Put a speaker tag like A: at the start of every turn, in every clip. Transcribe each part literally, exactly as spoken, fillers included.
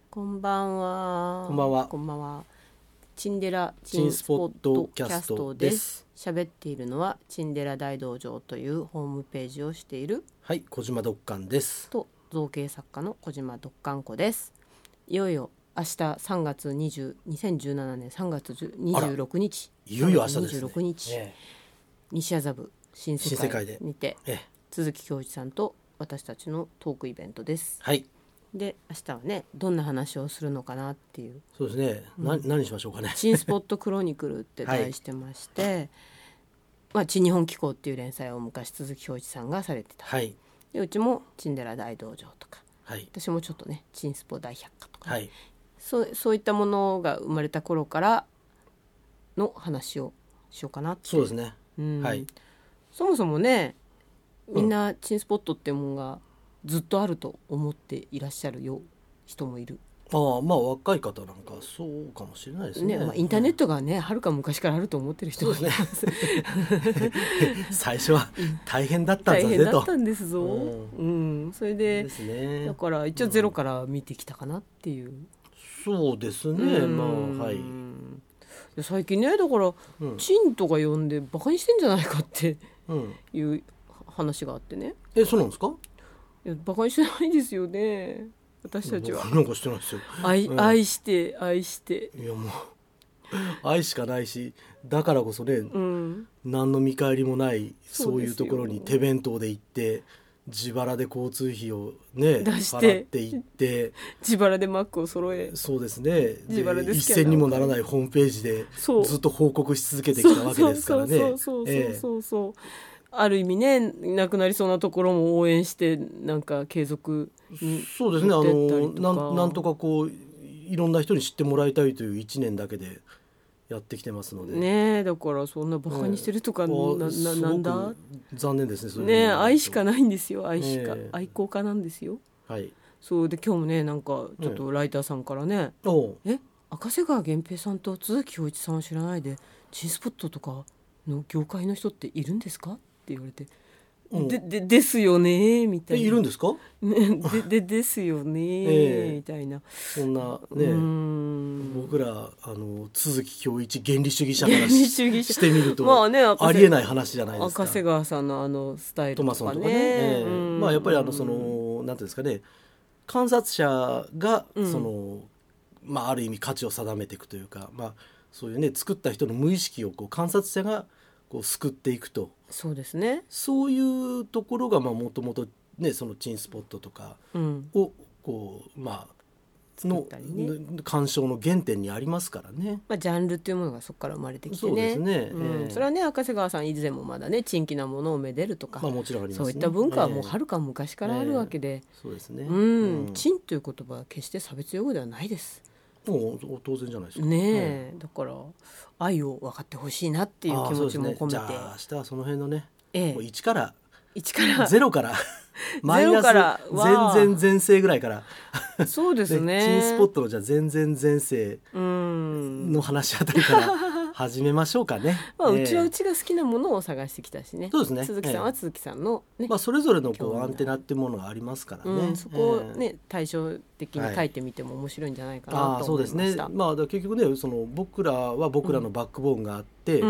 A: こんばんは。
B: こんばんは。
A: こんばんは。チンデラ
B: チンスポットキャストです。
A: 喋っているのはチンデラ大道場というホームページをしている
B: はい小島ドッカンです
A: と造形作家の小島ドッカン子です。いよいよ明日さんがつにじゅう、にせんじゅうななねんさんがつにじゅうろくにち、
B: いよいよ明日ですね。
A: にじゅうろくにち、ええ、西麻布新世界にて、ええ、鈴木恭一さんと私たちのトークイベントです。
B: はい。
A: で明日はねどんな話をするのかなっていう。
B: そうですね、うん、な何しましょうかね。
A: チンスポットクロニクルって題してまして、はい、まあ、チン日本紀行っていう連載を昔鈴木恭一さんがされてた、
B: はい、
A: でうちもチンデラ大道場とか、
B: はい、
A: 私もちょっとねチンスポ大百科とか、ね、
B: はい、
A: そう、そういったものが生まれた頃からの話をしようかなって。
B: そうですね、
A: うん、
B: はい、
A: そもそもねみんなチンスポットってものがずっとあると思っていらっしゃるよ人もいる。
B: ああ、まあ若い方なんかそうかもしれないですね。
A: ね、まあ、インターネットがね、うん、はるか昔からあると思ってる人もいます。
B: 最初は大変だったんだぜと。
A: 大変だったんですぞ。うん、うん、それで
B: ですね。
A: だから一応ゼロから見てきたかなっていう。うん、
B: そうですね。まあはい。
A: 最近ねだから、うん、チンとか呼んでバカにしてんじゃないかっていう話があってね。
B: え、そうなんですか？
A: いやバカにしてないですよね。私たちは
B: なんかしてないですよ。
A: 愛、うん、愛して愛して
B: いやもう愛しかないし、だからこそね、うん、何の見返りもないそういうところに手弁当で行って自腹で交通費をね
A: 出して
B: 払って行って
A: 自腹でマックを揃え、
B: そうですね、
A: 自腹で
B: 一銭にもならないホームページでずっと報告し続けてきたわけですからね。
A: そうそうそうそうそう、ある意味ねなくなりそうなところも応援してなんか継続に
B: そうですね、あの な, なんとかこういろんな人に知ってもらいたいといういちねんだけでやってきてますので
A: ね。だからそんなバカにしてるとか、ね、な, な, なんだ
B: 残念ですね。それ
A: ね愛しかないんですよ。愛しか、
B: ね、
A: 愛好家なんですよ。
B: はい。
A: そうで今日もねなんかちょっとライターさんからね、ねえ赤瀬川源平さんと鈴木恭一さんを知らないでチンスポットとかの業界の人っているんですかって言われて、うん、で, でですよねみたいな。
B: えいるんですか？
A: で, でですよね、えー、みたいな。
B: そんなねうん僕らあの鈴木恭一原理主義者からしてみるとまあ、ね、ありえない話じゃないですか。
A: 赤瀬川さんのあのスタイルとかね、
B: トマソンとかね、えー、まあやっぱりあのそのなんていうんですかね、観察者がその、うん、まあある意味価値を定めていくというか、まあそういうね作った人の無意識をこう観察者がこう救っていくと。
A: そうですね。
B: そういうところがもともとねそのチンスポットとかをこう、うん、まあの、ね、鑑賞の原点にありますからね。
A: まあ、ジャンルっていうものがそこから生まれてきてね。
B: そうですね、
A: うんえー、それはね赤瀬川さん以前もまだね珍奇なものをめでるとか、
B: まあ、もちろんありますね。
A: そういった文化はもうはるか昔からあるわけで、
B: えー、そうですね、
A: うんうん、チンという言葉は決して差別用語ではないです。
B: もう当然じゃないですか
A: ねえ、うん、だから愛を分かってほしいなっていう気持ちも込めて、ね、じゃ
B: あ明日はその辺のね、ええ、もういちから
A: いちから
B: ゼロからマイナス全然前世ぐらいから
A: そうですね
B: チンスポットのじゃあ全然前世の話あたりから始めましょうかね。
A: まあ、うちはうちが好きなものを探してきたしね。
B: そうですね。
A: 鈴木さんは鈴木さんの、ね、
B: まあ、それぞれのこうアンテナっていうものがありますからね、
A: うん、そこをね、えー、対照的に書いてみても面白いんじゃないかなと思いました。
B: あ、そうですね。まあ、だ結局ねその僕らは僕らのバックボーンがあって、うん、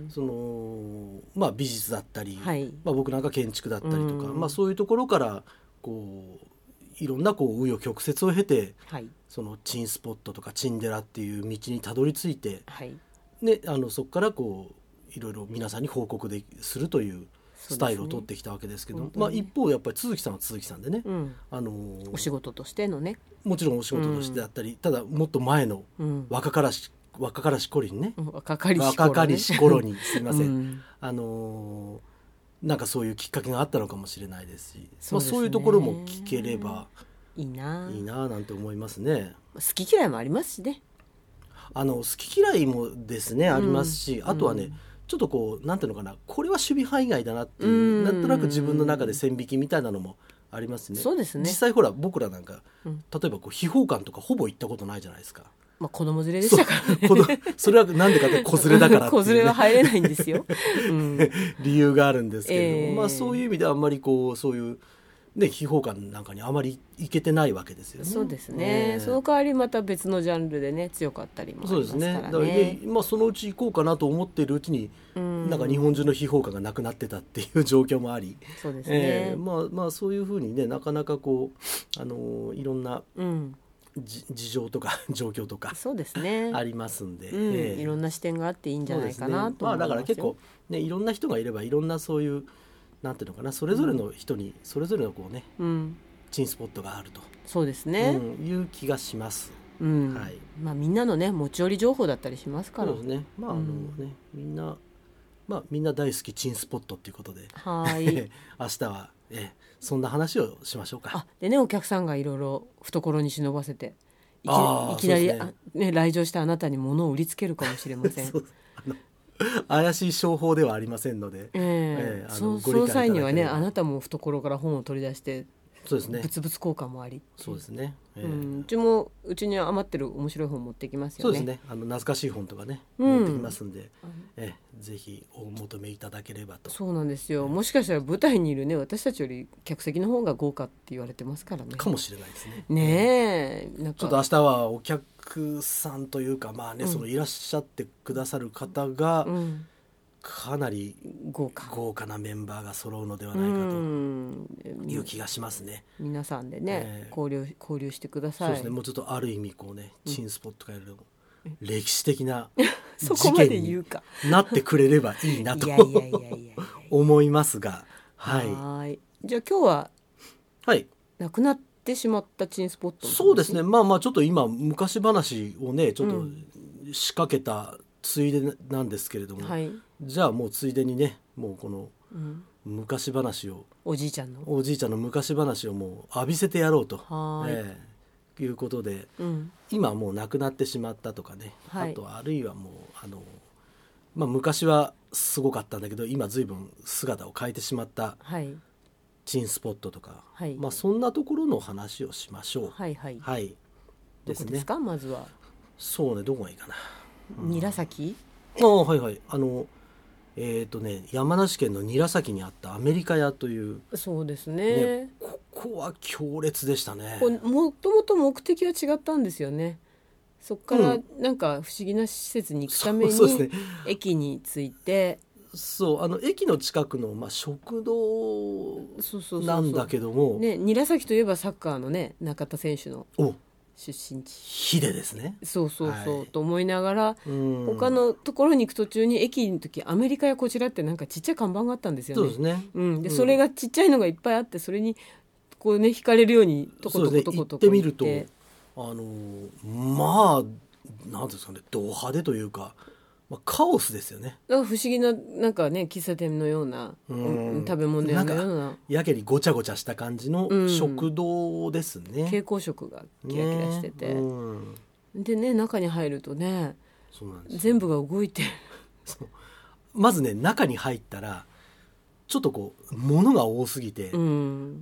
B: そのまあ、美術だったり、はい、まあ、僕なんか建築だったりとか、うん、まあ、そういうところからこういろんなこう紆余曲折を経て、はい、そのチンスポットとかチンデラっていう道にたどり着いて、はいね、あのそこからこういろいろ皆さんに報告でするというスタイルを取ってきたわけですけど、ねまあ、一方やっぱり鈴木さんは鈴木さんでね、うん、あのー、
A: お仕事としてのね
B: もちろんお仕事としてだったり、うん、ただもっと前の若からし、うん、若からし頃にね、
A: うん、若かりし頃ね
B: 若かりし頃にすいません、うん、あのー、なんかそういうきっかけがあったのかもしれないですし、そうですね、まあ、そういうところも聞ければ
A: いいない
B: いななんて思いますね。
A: 好き嫌いもありますしね。
B: あの好き嫌いもですね、うん、ありますし、あとはね、うん、ちょっとこうなんていうのかな、これは守備範囲外だなっていう、うん、なんとなく自分の中で線引きみたいなのもありますね。
A: そうですね。
B: 実際ほら僕らなんか、うん、例えばこう秘宝館とかほぼ行ったことないじゃないですか。
A: まあ、子供連れでしたからね。
B: そ, それはなんでかって子連れだからっていう、ね、
A: 子連れは入れないんですよ、うん、
B: 理由があるんですけれども、えー
A: ま
B: あ、そういう意味であんまりこうそういうね、秘宝館なんかにあまり行けてないわけですよね。
A: そうですね、ね、その代わりまた別のジャンルでね強かったりもありますからね。そうですね。だからね、
B: まあ、そのうち行こうかなと思っているうちに、うん、なんか日本中の秘宝館がなくなってたっていう状況もあり、
A: そうですね、
B: えー、まあまあそういうふうにねなかなかこう、あのー、いろんな、うん事情とか状況とか
A: そうですね
B: ありますんで、
A: うんえー、いろんな視点があっていいんじゃないかなと思いますよ。
B: まあ、だから結構、ね、いろんな人がいればいろんなそういうなんていうのかなそれぞれの人にそれぞれのこうね、うん、チンスポットがあると
A: そうですね、
B: うん、いう気がします、
A: うんはいまあ、みんなのね持ち寄り情報だったりしますから。
B: そうですね、まああのね、うん、みんなまあみんな大好きチンスポットっていうことで
A: はい
B: 明日はえそんな話をしましょうか。
A: あでねお客さんがいろいろ懐に忍ばせてい き, いきなり、ねあね、来場したあなたに物を売りつけるかもしれません
B: そうあの怪しい商法ではありませんので、
A: えーえー、あのそ, その際にはねあなたも懐から本を取り出してそうですね、物々交換もあり
B: そうですね、
A: えーうん、うちもうちに余ってる面白い本持ってきますよね。
B: そうですね、あの懐かしい本とかね、うん、持ってきますんで、えー、ぜひお求めいただければと。
A: そうなんですよ、えー、もしかしたら舞台にいるね私たちより客席の方が豪華って言われてますからね。
B: かもしれないですね。
A: ねえ、
B: なんかちょっと明日はお客さんというかまあね、うん、そのいらっしゃってくださる方が、うんかなり豪華、豪華なメンバーが揃うのではないかという気がしますね。
A: 皆さんでね、えー、交流、交流してください。
B: そうですね、もうちょっとある意味こうね、チンスポットから歴史的な
A: そこまで言うか
B: 事件になってくれればいいなと思いますが、はい。
A: はいじゃあ今日は、はい、なくなってしまったチンスポット、
B: そうですね、まあまあちょっと今昔話をねちょっと仕掛けたついでなんですけれども、はい、じゃあもうついでにねもうこの昔話を、
A: うん、おじいちゃんの
B: おじいちゃんの昔話をもう浴びせてやろうとはい、えー、いうことで、うん、今もう亡くなってしまったとかね、はい、あとはあるいはもうあの、まあ、昔はすごかったんだけど今随分姿を変えてしまったチンスポットとか、はい、まあ、そんなところの話をしましょう。はいはい、はい、
A: ですね、どこですかまずは。
B: そうね、どこがいいかな。
A: 韮崎、
B: うん、ああはいはい、あのえーとね、山梨県の韮崎にあったアメリカ屋という。
A: そうです ね,
B: ねここは強烈でしたね。
A: もともと目的は違ったんですよね。そこからなんか不思議な施設に行くために、うん、ね、駅に着いて
B: そうあの駅の近くの、まあ、食堂なんだけども、
A: ね、韮崎といえばサッカーのね中田選手の出身地
B: ヒデですね。
A: そうそうそう、はい、と思いながら他のところに行く途中に駅の時アメリカやこちらってなんかちっちゃい看板があったんですよね。
B: そうですね、
A: うん、でそれがちっちゃいのがいっぱいあってそれにこうね惹かれるようにとことことことこ
B: 行ってみるとあのまあなんですかねド派手というか、まあ、カオスですよね。
A: なんか不思議ななんかね喫茶店のような、うん、食べ物屋のような
B: やけにごちゃごちゃした感じの食堂ですね、うん、
A: 蛍光色がキラキラしてて、ね、うん、でね中に入るとねそうなんですよ全部が動いて
B: そうまずね中に入ったらちょっとこう物が多すぎて、うん、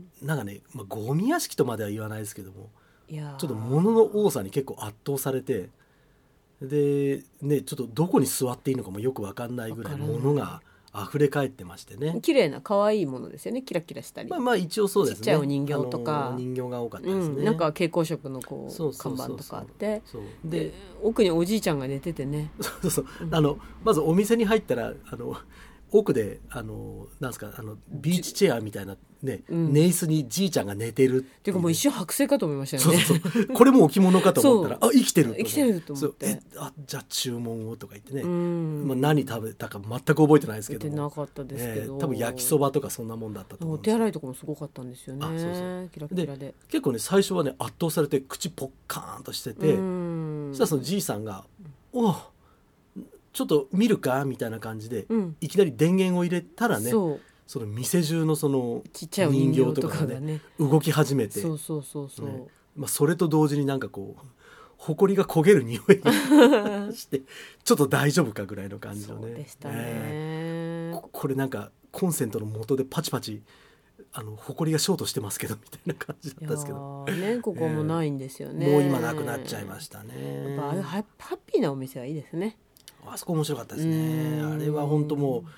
B: なんかね、まあ、ゴミ屋敷とまでは言わないですけどもいやちょっと物の多さに結構圧倒されてで、ね、ちょっとどこに座っていいのかもよく分かんないぐらい物が溢れ返ってましてね。
A: 綺麗な可愛いものですよね。キラキラしたり、
B: まあ、まあ一応そうですね。
A: ちっちゃいお人形とか
B: お人形が多かったですね、
A: うん、なんか蛍光色のこう看板とかあってで奥におじいちゃんが寝ててね
B: そうそう、うん、あのまずお店に入ったらあの奥であのなんすかあのビーチチェアみたいな、ね、うん、寝椅子にじいちゃんが寝てるっていう、
A: ていうかもう一瞬剥製かと思いましたよね。
B: そうそうこれも置物かと思ったらあ生きてる
A: 生きてると思って
B: えあじゃあ注文をとか言ってね、うんまあ、何食べたか全く覚えてないですけども
A: なかったですけど、
B: ね、多分焼きそばとかそんなもんだったと思うんです。
A: お手洗いとかもすごかったんですよね。あそうそうキラキラ で, で
B: 結構ね最初はね圧倒されて口ポッカーンとしてて、そしたらそのじいさんがおおちょっと見るかみたいな感じで、うん、いきなり電源を入れたらね そ, その店中のその
A: ちっちゃい人形とかがね
B: 動き始めて
A: そうそうそうそう、ね
B: まあ、それと同時になんかこう埃が焦げる匂いがしてちょっと大丈夫かぐらいの感じのね。
A: そうでしたね、え
B: ー、こ, これなんかコンセントの元でパチパチあの埃がショートしてますけどみたいな感じだったんですけど、
A: ね、ここもないんですよね、
B: えー、もう今なくなっちゃいましたね。
A: やっぱあれハッピーなお店はいいですね。
B: あそこ面白かったですね。あれは本当もう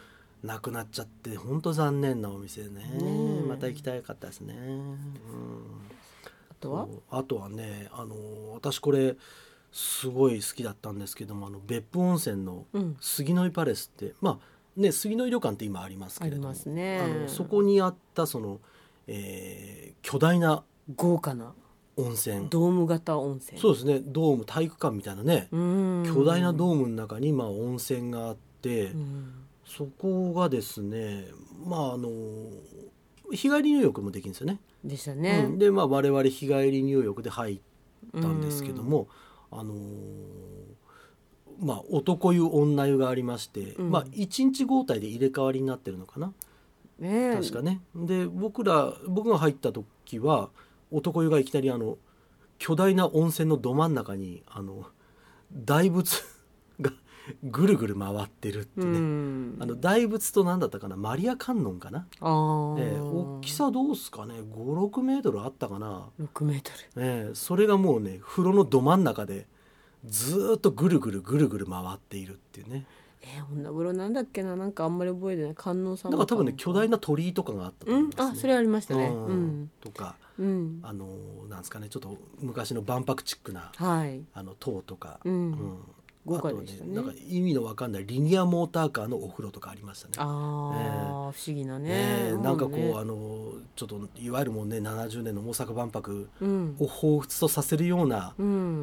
B: なくなっちゃって本当残念なお店ね、ねまた行きたかったですね、うん、
A: あとは
B: あとはねあの私これすごい好きだったんですけどもあの別府温泉の杉の井パレスって、うん、まあね杉の井旅館って今ありますけれども、ありますね、あのそこにあったその、えー、巨大な
A: 豪華な
B: 温泉
A: ドーム型温泉、
B: そうですねドーム体育館みたいなね巨大なドームの中にまあ温泉があって、そこがですねまああの日帰り入浴もできるんですよね。
A: でしたね、
B: うん、でまあ我々日帰り入浴で入ったんですけども、あのー、まあ男湯女湯がありまして、うん、まあいちにち交代で入れ替わりになってるのかな、ね、確かね。で僕ら僕が入った時は男湯がいきなりあの巨大な温泉のど真ん中にあの大仏がぐるぐる回ってるってね、うん、あの大仏と何だったかなマリア観音かな、あ、えー、大きさどうすかねご、ろくメートルあったかな、
A: ろくメートル、
B: えー、それがもうね風呂のど真ん中でずっとぐるぐるぐるぐる回っているっていうね。
A: えー、女風呂なんだっけな、なんかあんまり覚えてない。観音さん
B: だから多分ね巨大な鳥居とかがあったと思いますね、
A: うん、あそれありましたね、
B: うん、とか、うん、あのなんですかねちょっと昔の万博チックな、はい、あの塔とか、うんうん、豪華でしたね。あとね、なんか意味のわかんないリニアモーターカーのお風呂とかありましたね。
A: あ、えー、不思議なね、
B: えー、なんかこう、ね、あのちょっといわゆるもうねななじゅうねんの大阪万博を彷彿とさせるような、うん、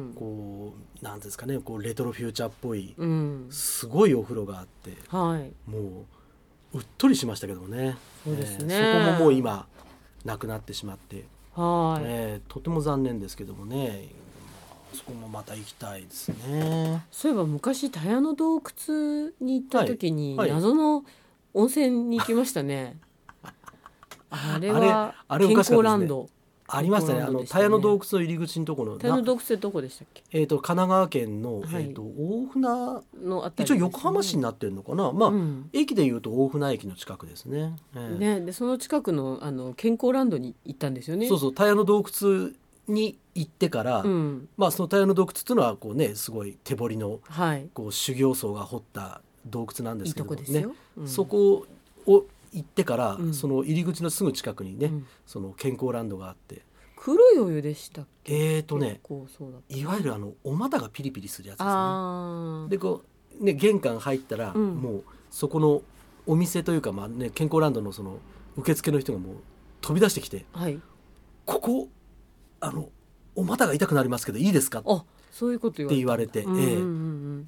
B: こうなんですかねこうレトロフューチャーっぽい、うん、すごいお風呂があって、はい、もううっとりしましたけどもね。そうですね、えー、そこももう今なくなってしまって、はい、えー、とても残念ですけどもね。そこもまた行きたいですね。
A: そういえば昔田屋の洞窟に行った時に謎の温泉に行きましたね、はいはい、あれは健康ランド
B: ありましたね。あの田屋の洞窟の入り口のところの
A: 田屋の洞窟ってどこでしたっけ。
B: えーと神奈川県の、はい、えーと大船のあたり、ね、一応横浜市になってるのかな、まあ、うん、駅でいうと大船駅の近くですね、えー、
A: ねでその近くの、あの健康ランドに行ったんですよね。
B: そうそう田屋の洞窟に行ってから、うん、まあその田屋の洞窟っていうのはこうねすごい手彫りの、はい、こう修行僧が掘った洞窟なんですけどもね、いいとこですよ、うん、そこを行ってから、うん、その入り口のすぐ近くにね、うん、その健康ランドがあって、
A: 黒いお湯でしたっけ。
B: えーとねそうだいわゆるあのお股がピリピリするやつですね。あでこうね玄関入ったら、うん、もうそこのお店というか、まあね、健康ランドのその受付の人がもう飛び出してきて、はい、ここあのお股が痛くなりますけどいいですか、
A: あそういうこと
B: って言われて、うんうんうん、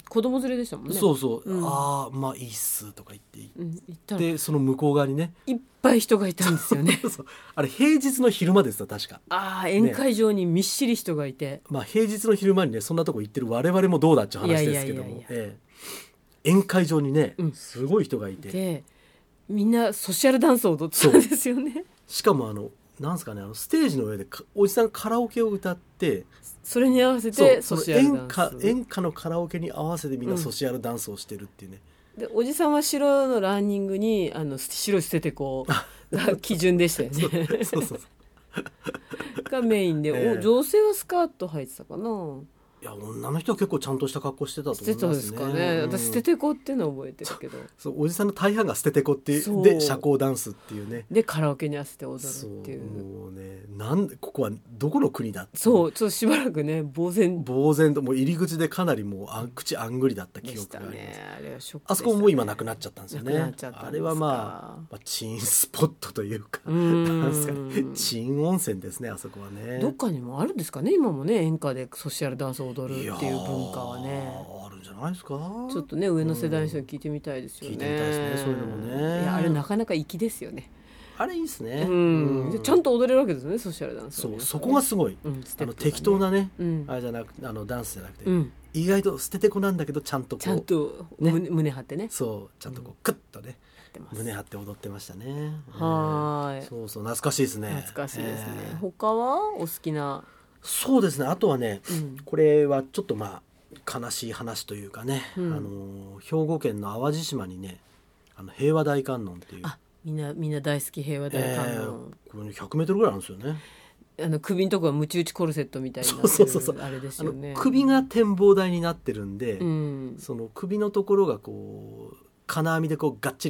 A: えー、子供連れでしたもんね。
B: そうそう、うん、ああまあいいっすとか言って、うん、言ったらでその向こう側にね
A: いっぱい人がいたんですよね。
B: そうそうあれ平日の昼間ですよ確か。
A: ああ宴会場にみっしり人がいて、ね、
B: まあ平日の昼間にねそんなとこ行ってる我々もどうだっていう話ですけども、えー、宴会場にね、うん、すごい人がいて
A: でみんなソシャルダンスを踊ってたんですよね。
B: しかもあのなんすかねあのステージの上でおじさんカラオケを歌って
A: それに合わせてソシャルダンス、
B: 演歌、演歌のカラオケに合わせてみんなソシャルダンスをしてるっていうね、
A: うん、でおじさんは白のランニングにあの白い捨ててこうが基準でしたよね。そうそうそうがメインで、えー、女性はスカート履いてたかな。
B: いや女の人は結構ちゃんとした格好してたと思いますね。
A: してたですかね、うん、私捨ててこっていうのを覚えてるけど
B: そうそうおじさんの大半が捨ててこっていうで社交ダンスっていうね
A: でカラオケに合わせて踊るっていう。
B: そうもうねなんでここはどこの国だって
A: そうちょっとしばらくね呆然
B: 呆然ともう入り口でかなりもうあ口あんぐりだった記憶があります、ね、
A: あれはショックでしたね。
B: あそこも今なくなっちゃったんですよね。あれはまあ、まあ、チンスポットというかなんですかねチン温泉ですねあそこはね。
A: どっかにもあるんですかね今もね演歌でソシャルダンスを踊るっていう文化はね
B: あるんじゃないですか。
A: ちょっとね上の世代の人に聞いてみたいですよね、
B: うん、聞いてみたいですねそういうのもね。
A: いやあれなかなか粋ですよね。
B: あれいいですね、
A: うん、でちゃんと踊れるわけですねソシャルダンス、
B: ね、そうそこがすごい、うんね、あの適当なね、うん、あれじゃなくあのダンスじゃなくて、うん、意外と捨ててこなんだけどちゃんとこう
A: ちゃんと、ね、胸, 胸張ってね
B: そうちゃんとこうクッとね、うん、胸張って踊ってましたね。
A: はい、
B: えー、そうそう懐かしいですね。
A: 懐かしいですね、えー、他はお好きな。
B: そうですねあとはね、うん、これはちょっとまあ悲しい話というかね、うん、あの兵庫県の淡路島にねあの平和大観音っていう
A: あみんなみんな大好き平和大観音、えー、
B: これひゃくメートルぐらいあるんですよね。
A: あの首のとこはムチ打ちコルセットみたいになってるそうそうそうあれですよね。
B: あの首が展望台になってるんで、うん、その首のところがこう金網でこうがっちり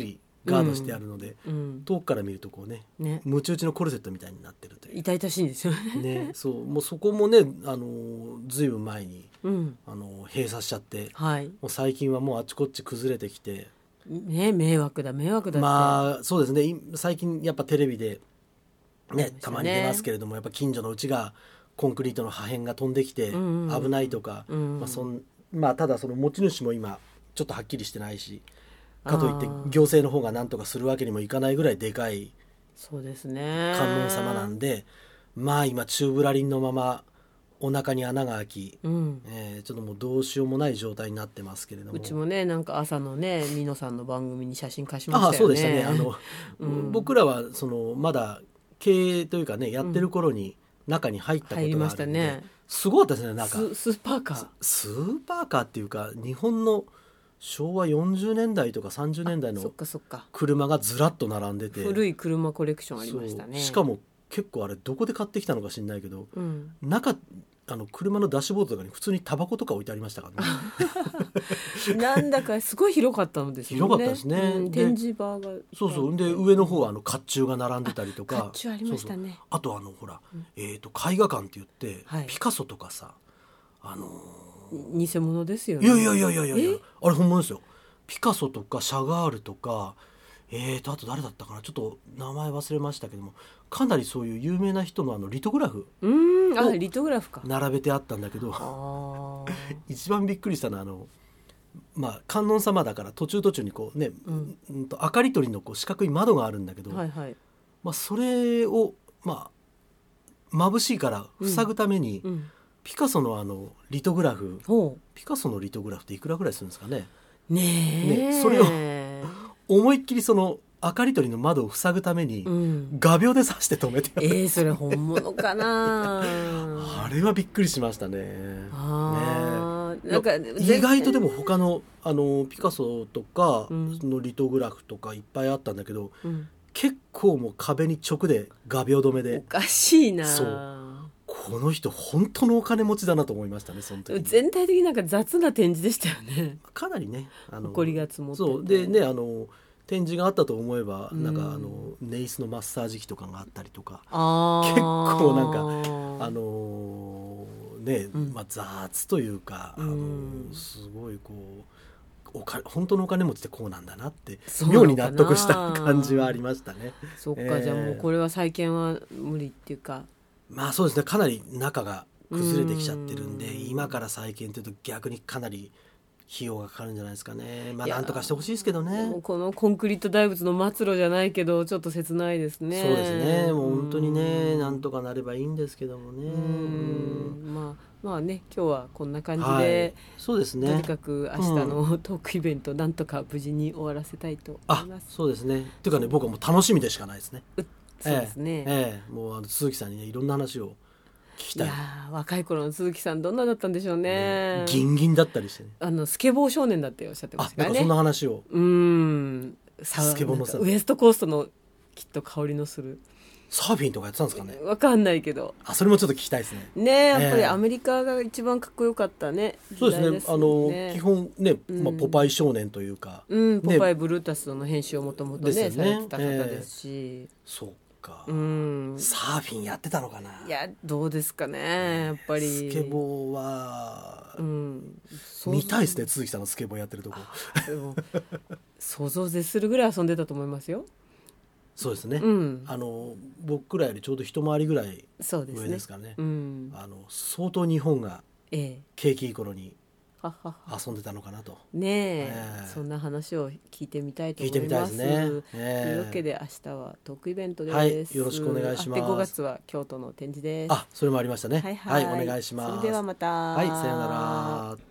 B: ガードしてあるので、うん、遠くから見るとこうね、ね、ムチ打ちのコルセットみたいになってるという
A: 痛々しいんですよね。
B: ね、そうもうそこもねあのずいぶん前に、うん、あの閉鎖しちゃって、はい、もう最近はもうあちこち崩れてきて、
A: ね、迷惑だ迷惑だって、
B: まあそうですね、最近やっぱテレビで、ね、たまに出ますけれども、やっぱ近所のうちがコンクリートの破片が飛んできて危ないとか、うんうんまあそんまあ、ただその持ち主も今ちょっとはっきりしてないし、かといって行政の方が何とかするわけにもいかないぐらいでかい
A: そうですね
B: 観音様なんで、まあ今宙ぶらりんのままお腹に穴が開き、うんえー、ちょっともうどうしようもない状態になってますけれども、
A: うちもねなんか朝のね美濃さんの番組に写真貸しましたよね。
B: ああそうでしたね。あの、うん、僕らはそのまだ経営というかねやってる頃に中に入ったことがあるので、うん、入りましたね。すごかったですね。なんか
A: ス, スーパーカー
B: スーパーカーっていうか日本のしょうわよんじゅうねんだいとかさんじゅうねんだいの車がずらっと並んでて、
A: 古い車コレクションありましたね。
B: しかも結構あれどこで買ってきたのか知んないけど、うん、中あの車のダッシュボードとかに普通にタバコとか置いてありましたからね。
A: なんだかすごい広かったのですよね。
B: 広かったですね、
A: うん、展示場が
B: そうそうで上の方はあの甲冑が並んでたりとか、
A: 甲冑ありましたね。そうそう
B: あとあのほら、うんえー、と絵画館って言って、はい、ピカソとかさあの
A: ー、偽物ですよね。
B: いやいやいやいやいやいやあれ本物ですよ。ピカソとかシャガールとかえーとあと誰だったかなちょっと名前忘れましたけども、かなりそういう有名な人のあのリトグラフ
A: うんあリトグラフか
B: 並べてあったんだけどあ一番びっくりしたのはあのまあ観音様だから途中途中にこうね、うんうん、と明かり取りのこう四角い窓があるんだけど、はいはいまあ、それをまあ眩しいから塞ぐために、うんうん、ピカソのあのリトグラフピカソのリトグラフっていくらぐらいするんですかね。
A: ねえ、
B: ねそれを思いっきりその明かり取りの窓を塞ぐために、うん、画鋲で刺して止めてある。
A: えー、それ本物かな。
B: あれはびっくりしましたね。あねなんか意外とでも他のあのピカソとかのリトグラフとかいっぱいあったんだけど、うん、結構もう壁に直で画鋲止めで。
A: おかしいな。
B: そうこの人本当のお金持ちだなと思いましたね。その時
A: 全体的になんか雑な展示でしたよね。
B: かなりねあの
A: 埃が積もってて
B: そうでねあの展示があったと思えば、うん、なんかあのネイスのマッサージ機とかがあったりとかあ結構なんかあのね、うんまあ、雑というか、うん、あのすごいこうおか本当のお金持ちってこうなんだなって妙に納得した感じはありましたね。
A: そっか、えー、じゃあもうこれは再建は無理っていうか
B: まあそうですねかなり中が崩れてきちゃってるんで今から再建というと逆にかなり費用がかかるんじゃないですかね。まあなんとかしてほしいですけどね。
A: このコンクリート大仏の末路じゃないけどちょっと切ないですね。
B: そうですねもう本当にねなんとかなればいいんですけどもね。
A: うんまあまあね今日はこんな感じで、はい、
B: そうですね
A: とにかく明日のトークイベント、うん、なんとか無事に終わらせたいと思います。
B: あそうですねというかね僕はもう楽しみでしかないですね。
A: そうですね、
B: ええええ、もうあの鈴木さんにねいろんな話を聞きたい。
A: いや若い頃の鈴木さんどんなだったんでしょうね。
B: ギンギンだったりして、ね、
A: あのスケボー少年だっておっしゃってましたからね。
B: あなんかそんな話を
A: うんスケボーのウエストコーストのきっと香りのする
B: サーフィンとかやってたんですかね。
A: わかんないけど
B: あそれもちょっと聞きたいですね。
A: ねやっぱりアメリカが一番かっこよかったね。
B: そうですねあの基本ね、まあ、ポパイ少年というか、
A: うん、ポパイブルータスの編集をもともとねされてた方ですし、えー、
B: そううんサーフィンやってたのかな。
A: いやどうですかねやっぱり
B: スケボーは、うん、見たいですね鈴木さんのスケボーやってるとこ
A: でも想像絶するぐらい遊んでたと思いますよ。
B: そうですね、うん、あの僕らよりちょうど一回りぐらい上ですから ね, ね、うん、あの相当日本が景気いい頃に遊んでたのかなと
A: ねえ、えー、そんな話を聞いてみたいと思います。聞いてみたいですね、えー、というわけで明日はトークイベントです、
B: はい、よろしくお願いします。
A: でごがつは京都の展示です。
B: あそれもありましたね。はい、はいはい、お願いします。
A: それではまた。
B: はいさようなら。